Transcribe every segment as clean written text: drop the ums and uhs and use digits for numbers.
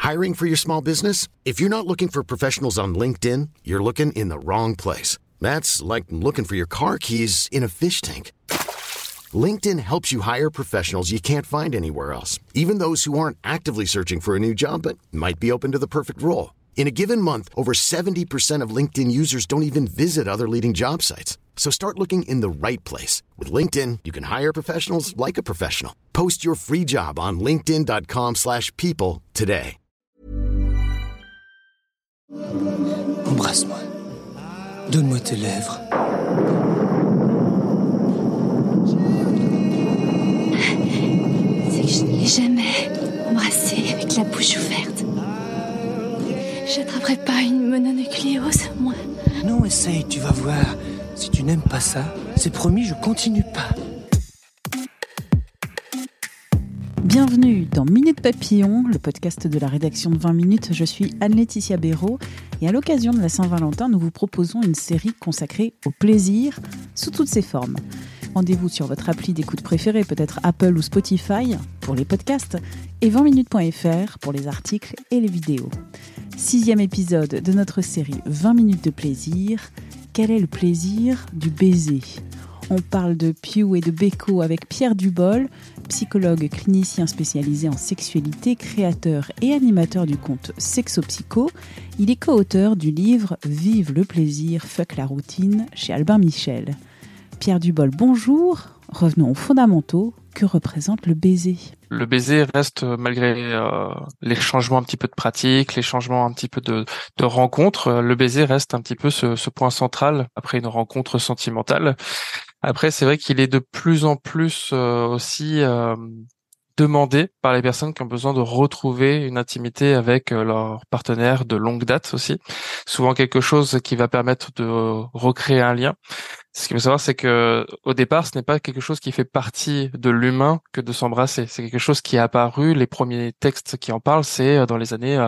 Hiring for your small business? If you're not looking for professionals on LinkedIn, you're looking in the wrong place. That's like looking for your car keys in a fish tank. LinkedIn helps you hire professionals you can't find anywhere else, even those who aren't actively searching for a new job but might be open to the perfect role. In a given month, over 70% of LinkedIn users don't even visit other leading job sites. So start looking in the right place. With LinkedIn, you can hire professionals like a professional. Post your free job on linkedin.com/people today. Embrasse-moi. Donne-moi tes lèvres. C'est que je ne l'ai jamais embrassé avec la bouche ouverte. J'attraperai pas une mononucléose, moi. Non, essaye, tu vas voir. Si tu n'aimes pas ça, c'est promis, je continue pas. Bienvenue dans Minute Papillon, le podcast de la rédaction de 20 minutes. Je suis Anne-Laetitia Béraud et à l'occasion de la Saint-Valentin, nous vous proposons une série consacrée au plaisir sous toutes ses formes. Rendez-vous sur votre appli d'écoute préférée, peut-être Apple ou Spotify pour les podcasts et 20minutes.fr pour les articles et les vidéos. 6e épisode de notre série 20 minutes de plaisir. Quel est le plaisir du baiser ? On parle de Pew et de Beko avec Pierre Dubol, psychologue clinicien spécialisé en sexualité, créateur et animateur du compte Sexopsycho. Il est co-auteur du livre « Vive le plaisir, fuck la routine » chez Albin Michel. Pierre Dubol, bonjour. Revenons aux fondamentaux. Que représente le baiser ? Le baiser reste, malgré les changements un petit peu de pratique, les changements un petit peu de rencontres, le baiser reste un petit peu ce point central après une rencontre sentimentale. Après, c'est vrai qu'il est de plus en plus aussi demandé par les personnes qui ont besoin de retrouver une intimité avec leur partenaire de longue date aussi. Souvent quelque chose qui va permettre de recréer un lien. Ce qu'il faut savoir, c'est que au départ, ce n'est pas quelque chose qui fait partie de l'humain que de s'embrasser. C'est quelque chose qui est apparu. Les premiers textes qui en parlent, c'est dans les années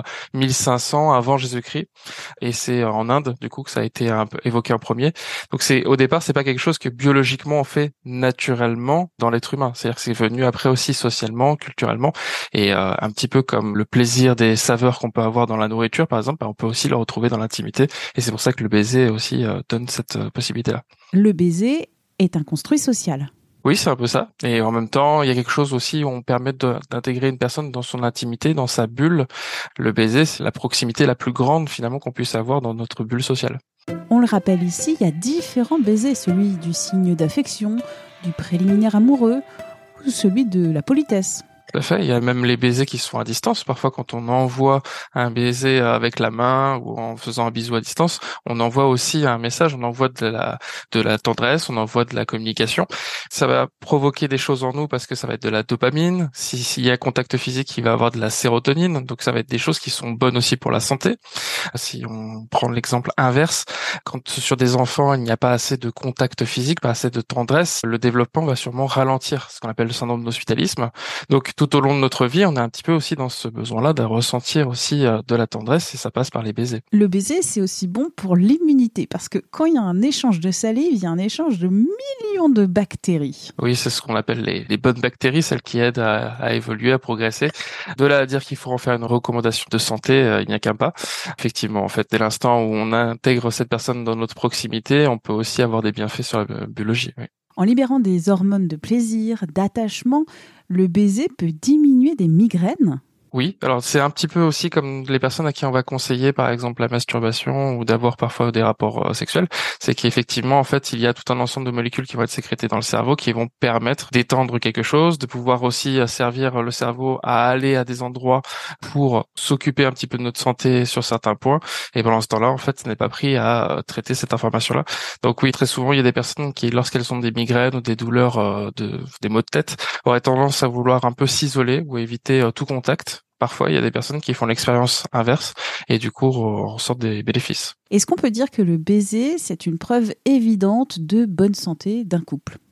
1500 avant Jésus-Christ, et c'est en Inde du coup que ça a été un peu évoqué en premier. Donc au départ, c'est pas quelque chose que biologiquement on fait naturellement dans l'être humain. C'est-à-dire que c'est venu après aussi socialement, culturellement, et un petit peu comme le plaisir des saveurs qu'on peut avoir dans la nourriture, par exemple, on peut aussi le retrouver dans l'intimité. Et c'est pour ça que le baiser aussi donne cette possibilité-là. Le baiser est un construit social. Oui, c'est un peu ça. Et en même temps, il y a quelque chose aussi où on permet d'intégrer une personne dans son intimité, dans sa bulle. Le baiser, c'est la proximité la plus grande finalement qu'on puisse avoir dans notre bulle sociale. On le rappelle ici, il y a différents baisers. Celui du signe d'affection, du préliminaire amoureux ou celui de la politesse. Tout à fait. Il y a même les baisers qui se font à distance. Parfois, quand on envoie un baiser avec la main ou en faisant un bisou à distance, on envoie aussi un message, on envoie de la tendresse, on envoie de la communication. Ça va provoquer des choses en nous parce que ça va être de la dopamine. S'il y a contact physique, il va avoir de la sérotonine. Donc, ça va être des choses qui sont bonnes aussi pour la santé. Si on prend l'exemple inverse, quand sur des enfants, il n'y a pas assez de contact physique, pas assez de tendresse, le développement va sûrement ralentir, ce qu'on appelle le syndrome d'hospitalisme. Donc, tout au long de notre vie, on est un petit peu aussi dans ce besoin-là de ressentir aussi de la tendresse, et ça passe par les baisers. Le baiser, c'est aussi bon pour l'immunité, parce que quand il y a un échange de salive, il y a un échange de millions de bactéries. Oui, c'est ce qu'on appelle les bonnes bactéries, celles qui aident à évoluer, à progresser. De là à dire qu'il faut en faire une recommandation de santé, il n'y a qu'un pas. Effectivement, en fait, dès l'instant où on intègre cette personne dans notre proximité, on peut aussi avoir des bienfaits sur la biologie. Oui. En libérant des hormones de plaisir, d'attachement, le baiser peut diminuer des migraines. Oui, alors c'est un petit peu aussi comme les personnes à qui on va conseiller par exemple la masturbation ou d'avoir parfois des rapports sexuels, c'est qu'effectivement en fait il y a tout un ensemble de molécules qui vont être sécrétées dans le cerveau qui vont permettre d'étendre quelque chose, de pouvoir aussi servir le cerveau à aller à des endroits pour s'occuper un petit peu de notre santé sur certains points, et pendant ce temps-là en fait ce n'est pas pris à traiter cette information-là. Donc oui, très souvent il y a des personnes qui lorsqu'elles ont des migraines ou des douleurs des maux de tête auraient tendance à vouloir un peu s'isoler ou éviter tout contact. Parfois, il y a des personnes qui font l'expérience inverse et du coup ressortent des bénéfices. Est-ce qu'on peut dire que le baiser, c'est une preuve évidente de bonne santé d'un couple ?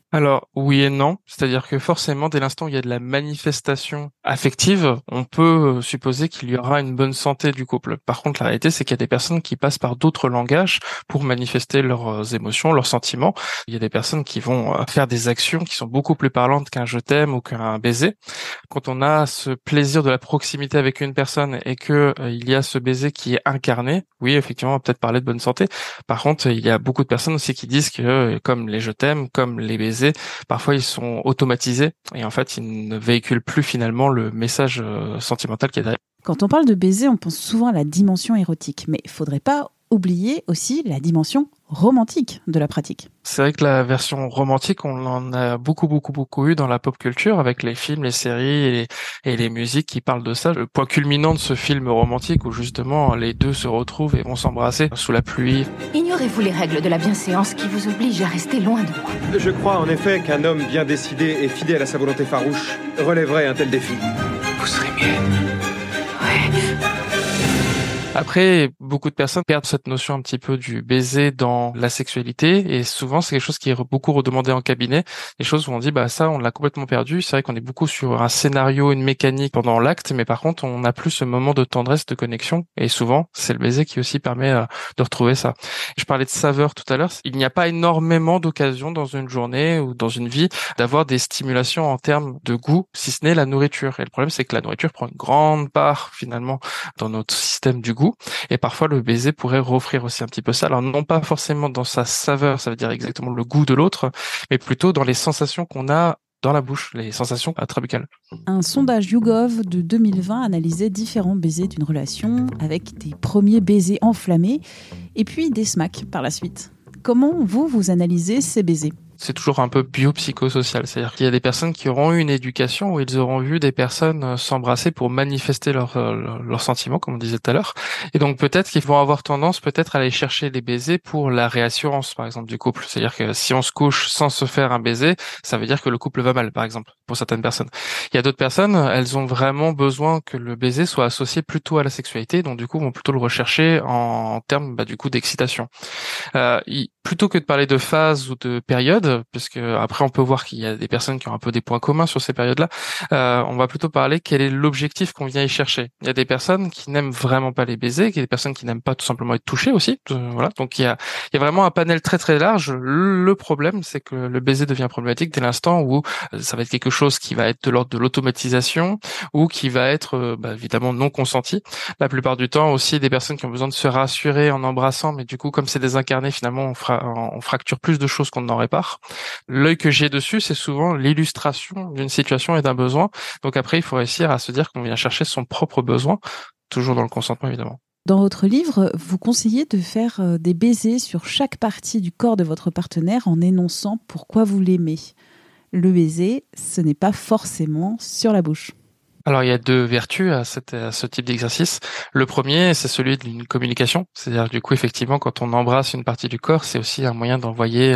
Alors oui et non, c'est-à-dire que forcément dès l'instant où il y a de la manifestation affective, on peut supposer qu'il y aura une bonne santé du couple. Par contre, la réalité c'est qu'il y a des personnes qui passent par d'autres langages pour manifester leurs émotions, leurs sentiments. Il y a des personnes qui vont faire des actions qui sont beaucoup plus parlantes qu'un je t'aime ou qu'un baiser. Quand on a ce plaisir de la proximité avec une personne et que il y a ce baiser qui est incarné, oui, effectivement, on va peut-être parler de bonne santé. Par contre, il y a beaucoup de personnes aussi qui disent que, comme les je t'aime, comme les baisers, parfois ils sont automatisés et en fait, ils ne véhiculent plus finalement le message sentimental qui est derrière. Quand on parle de baiser, on pense souvent à la dimension érotique, mais il faudrait pas oublier aussi la dimension romantique de la pratique. C'est vrai que la version romantique, on en a beaucoup eu dans la pop culture avec les films, les séries et les musiques qui parlent de ça. Le point culminant de ce film romantique où justement les deux se retrouvent et vont s'embrasser sous la pluie. Ignorez-vous les règles de la bienséance qui vous obligent à rester loin de moi? Je crois en effet qu'un homme bien décidé et fidèle à sa volonté farouche relèverait un tel défi. Vous serez mienne. Après, beaucoup de personnes perdent cette notion un petit peu du baiser dans la sexualité et souvent c'est quelque chose qui est beaucoup redemandé en cabinet, des choses où on dit bah ça on l'a complètement perdu. C'est vrai qu'on est beaucoup sur un scénario, une mécanique pendant l'acte, mais par contre on n'a plus ce moment de tendresse, de connexion et souvent c'est le baiser qui aussi permet de retrouver ça. Je parlais de saveur tout à l'heure, il n'y a pas énormément d'occasions dans une journée ou dans une vie d'avoir des stimulations en termes de goût, si ce n'est la nourriture. Et le problème c'est que la nourriture prend une grande part finalement dans notre système du goût. Et parfois, le baiser pourrait offrir aussi un petit peu ça. Alors, non pas forcément dans sa saveur, ça veut dire exactement le goût de l'autre, mais plutôt dans les sensations qu'on a dans la bouche, les sensations intrabuccales. Un sondage YouGov de 2020 analysait différents baisers d'une relation avec des premiers baisers enflammés et puis des smacks par la suite. Comment vous analysez ces baisers ? C'est toujours un peu biopsychosocial. C'est-à-dire qu'il y a des personnes qui auront eu une éducation où ils auront vu des personnes s'embrasser pour manifester leurs sentiments, comme on disait tout à l'heure. Et donc peut-être qu'ils vont avoir tendance peut-être à aller chercher des baisers pour la réassurance, par exemple, du couple. C'est-à-dire que si on se couche sans se faire un baiser, ça veut dire que le couple va mal, par exemple, pour certaines personnes. Il y a d'autres personnes, elles ont vraiment besoin que le baiser soit associé plutôt à la sexualité, donc du coup vont plutôt le rechercher en termes du coup d'excitation. Plutôt que de parler de phase ou de période, puisque après on peut voir qu'il y a des personnes qui ont un peu des points communs sur ces périodes-là, on va plutôt parler quel est l'objectif qu'on vient y chercher. Il y a des personnes qui n'aiment vraiment pas les baisers, il y a des personnes qui n'aiment pas tout simplement être touchées aussi. Voilà, donc il y a vraiment un panel très très large. Le problème, c'est que le baiser devient problématique dès l'instant où ça va être quelque chose qui va être de l'ordre de l'automatisation ou qui va être évidemment non consenti. La plupart du temps aussi des personnes qui ont besoin de se rassurer en embrassant, mais du coup comme c'est désincarné, finalement on fracture plus de choses qu'on n'en répare. L'œil que j'ai dessus, c'est souvent l'illustration d'une situation et d'un besoin. Donc après, il faut réussir à se dire qu'on vient chercher son propre besoin, toujours dans le consentement évidemment. Dans votre livre, vous conseillez de faire des baisers sur chaque partie du corps de votre partenaire en énonçant pourquoi vous l'aimez. Le baiser, ce n'est pas forcément sur la bouche. Alors il y a deux vertus à ce type d'exercice. Le premier, c'est celui d'une communication, c'est-à-dire du coup effectivement quand on embrasse une partie du corps, c'est aussi un moyen d'envoyer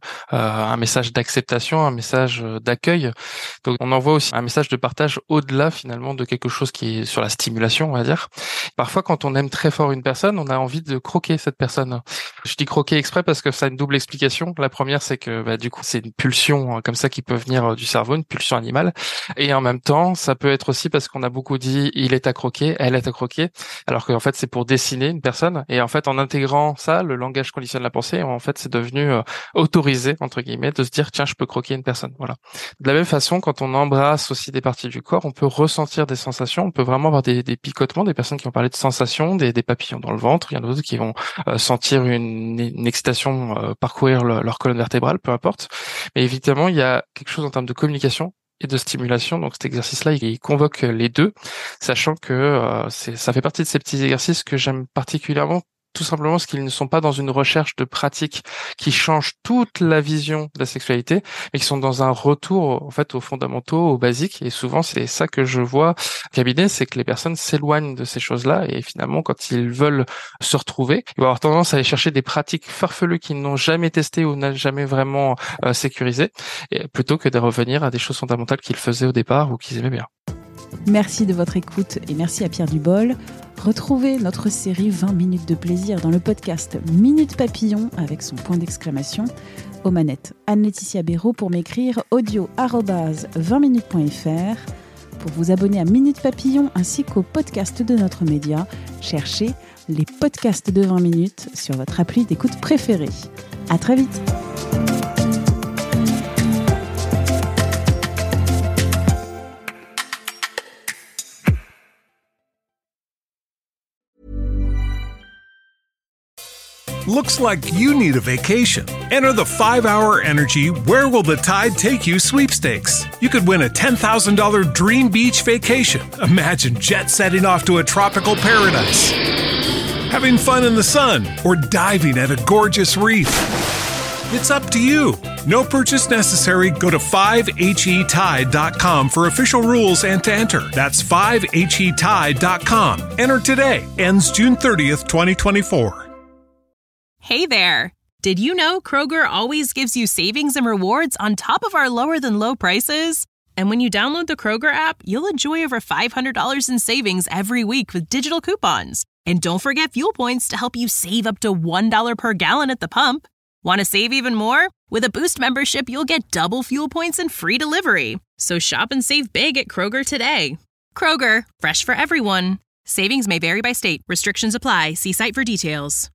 un message d'acceptation, un message d'accueil. Donc on envoie aussi un message de partage au-delà finalement de quelque chose qui est sur la stimulation, on va dire. Parfois quand on aime très fort une personne, on a envie de croquer cette personne. Je dis croquer exprès parce que ça a une double explication. La première, c'est que du coup c'est une pulsion comme ça qui peut venir du cerveau, une pulsion animale, et en même temps ça peut être aussi parce qu'on a beaucoup dit il est à croquer, elle est à croquer, alors qu'en fait c'est pour dessiner une personne. Et en fait en intégrant ça, le langage conditionne la pensée, en fait c'est devenu autorisé entre guillemets de se dire tiens je peux croquer une personne. Voilà. De la même façon, quand on embrasse aussi des parties du corps, on peut ressentir des sensations, on peut vraiment avoir des picotements, des personnes qui ont parlé de sensations, des papillons dans le ventre, il y en a d'autres qui vont sentir une excitation parcourir leur colonne vertébrale, peu importe. Mais évidemment il y a quelque chose en termes de communication et de stimulation. Donc cet exercice-là, il convoque les deux, sachant que ça fait partie de ces petits exercices que j'aime particulièrement, tout simplement parce qu'ils ne sont pas dans une recherche de pratique qui change toute la vision de la sexualité, mais qui sont dans un retour en fait aux fondamentaux, aux basiques. Et souvent, c'est ça que je vois au cabinet, c'est que les personnes s'éloignent de ces choses-là et finalement, quand ils veulent se retrouver, ils vont avoir tendance à aller chercher des pratiques farfelues qu'ils n'ont jamais testées ou n'ont jamais vraiment sécurisées, et plutôt que de revenir à des choses fondamentales qu'ils faisaient au départ ou qu'ils aimaient bien. Merci de votre écoute et merci à Pierre Dubol. Retrouvez notre série 20 minutes de plaisir dans le podcast Minute Papillon avec son point d'exclamation. Aux manettes, Anne-Laetitia Béraud pour m'écrire audio@20minutes.fr. Pour vous abonner à Minute Papillon ainsi qu'au podcast de notre média, cherchez les podcasts de 20 minutes sur votre appli d'écoute préférée. À très vite. Looks like you need a vacation. Enter the 5-Hour Energy Where Will the Tide Take You sweepstakes. You could win a $10,000 dream beach vacation. Imagine jet setting off to a tropical paradise, having fun in the sun, or diving at a gorgeous reef. It's up to you. No purchase necessary. Go to 5HETide.com for official rules and to enter. That's 5HETide.com. Enter today. Ends June 30th, 2024. Hey there! Did you know Kroger always gives you savings and rewards on top of our lower-than-low prices? And when you download the Kroger app, you'll enjoy over $500 in savings every week with digital coupons. And don't forget fuel points to help you save up to $1 per gallon at the pump. Want to save even more? With a Boost membership, you'll get double fuel points and free delivery. So shop and save big at Kroger today. Kroger, fresh for everyone. Savings may vary by state. Restrictions apply. See site for details.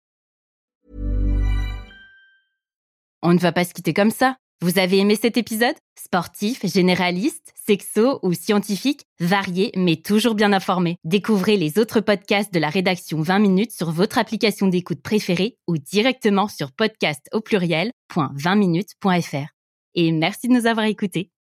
On ne va pas se quitter comme ça. Vous avez aimé cet épisode ? Sportif, généraliste, sexo ou scientifique, varié mais toujours bien informé. Découvrez les autres podcasts de la rédaction 20 minutes sur votre application d'écoute préférée ou directement sur podcast@20minutes.fr. Et merci de nous avoir écoutés.